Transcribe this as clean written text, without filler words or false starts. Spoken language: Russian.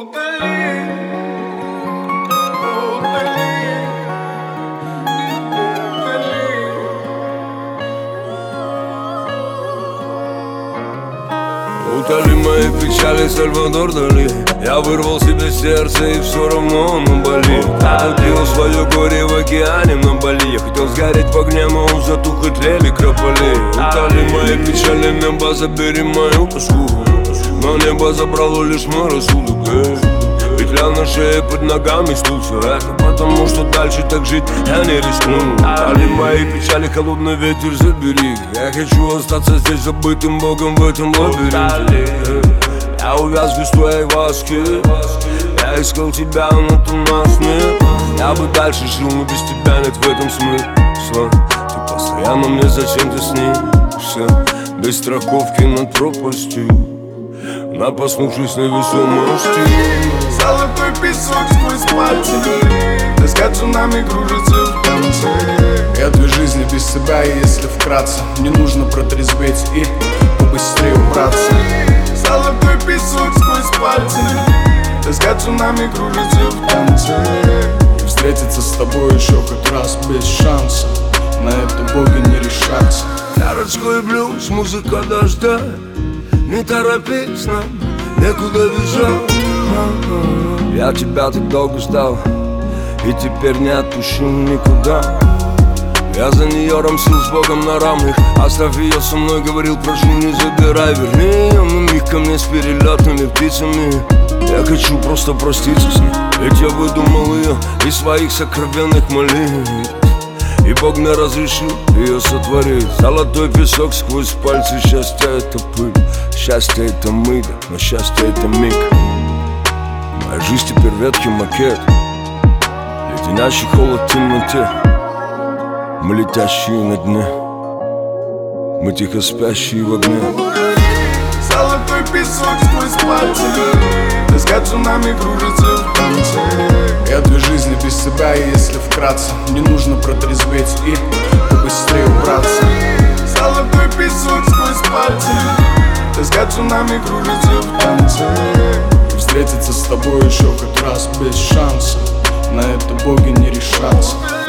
Утоли мои печали, Сальвадор Дали. Я вырвал себе сердце, и все равно оно болит. Отпил свое горе в океане на Бали. Я хотел сгореть в огне, но он затух и тлели крополи. Утоли мои печали, небо, забери мою тоску. Но небо забрало лишь мой рассудок. Петля на шее, под ногами стул. Все это потому, что дальше так жить я не рискну. Утоли мои печали, холодный ветер, забери. Я хочу остаться здесь забытым богом в этом лабиринте. Я увяз без твоей ласки. Я искал тебя, но ты нас нет. Я бы дальше жил, но без тебя нет в этом смысла. Ты постоянно мне зачем-то снишься. Без страховки над пропастью, на посмухшись невесомости. Золотой песок сквозь пальцы. Тоска цунами кружится в танце. Я две жизни без себя, и если вкратце, мне нужно протрезветь и побыстрее убраться. Золотой песок сквозь пальцы. Тоска цунами кружится в танце. И встретиться с тобой еще хоть раз без шанса. На это боги не решатся. Городской блюз, музыка дождя. Не торопись нам, некуда бежать. Я тебя так долго ждал, и теперь не отпущу никуда. Я за нее рамсил с Богом на равных. Оставь ее со мной, говорил, прошу, не забирай. Верни ее на миг ко мне с перелетными птицами. Я хочу просто проститься с ней, ведь я выдумал ее из своих сокровенных молитв. И Бог мне разрешил ее сотворить. Золотой песок сквозь пальцы. Счастье это пыль, счастье это мы, но счастье это миг. Моя жизнь теперь ветхий макет, леденящий холод в темноте. Мы летящие на дне, мы тихо спящие в огне. Золотой песок сквозь пальцы. Тоска цунами кружится в танце. Я две жизни без себя, и если вкратце, мне нужно протрезветь и побыстрее убраться. Золотой песок сквозь пальцы. Тоска цунами кружится в танце. И встретиться с тобой еще хоть раз без шанса. На это боги не решатся.